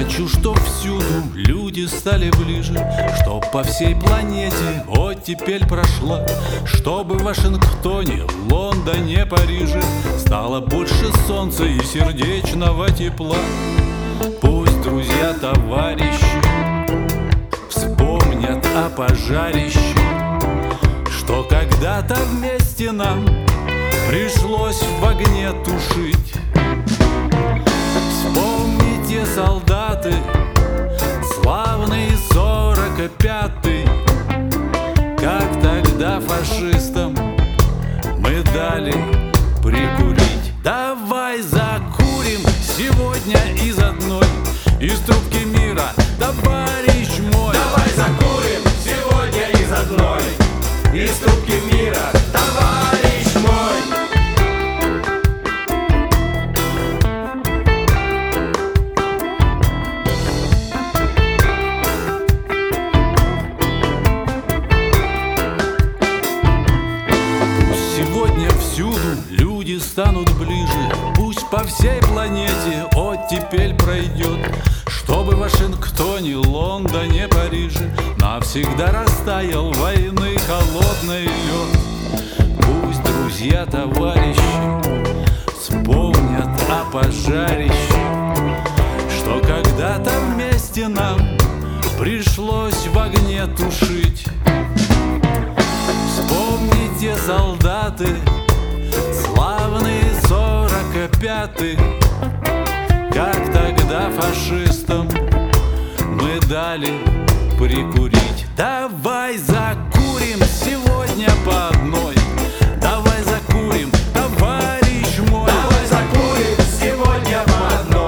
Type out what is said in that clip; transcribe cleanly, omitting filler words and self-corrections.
хочу, чтоб всюду люди стали ближе, чтоб по всей планете оттепель прошла, чтобы в Вашингтоне, Лондоне, Париже стало больше солнца и сердечного тепла. Пусть друзья, товарищи вспомнят о пожарище, что когда-то вместе нам пришлось в огне тушить. Вспомните, солдаты, славный 45-й, как тогда фашистам мы дали прикурить. Давай закурим сегодня из одной, из трубки мира, товарищ мой. Давай закурим сегодня из одной, из трубки мира, товарищ мой. Сегодня всюду люди станут ближе, пусть по всей планете оттепель пройдет, чтобы в Вашингтоне, Лондоне, Париже навсегда растаял войны холодный лед. Пусть друзья, товарищи вспомнят о пожарище, что когда-то вместе нам пришлось в огне тушить. Вспомните, солдаты, славный 45-й, как тогда фашистам мы дали прикурить. Давай закурим сегодня по одной, давай закурим, товарищ мой. Давай закурим сегодня по одной.